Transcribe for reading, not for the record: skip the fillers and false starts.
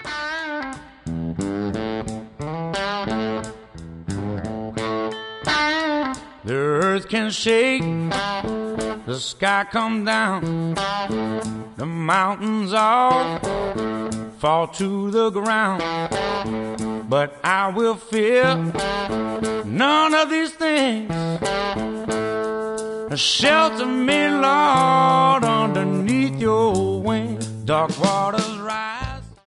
The earth can shake, the sky come down, the mountains all fall to the ground, but I will fear none of these things. Shelter me, Lord, underneath your wings. Dark waters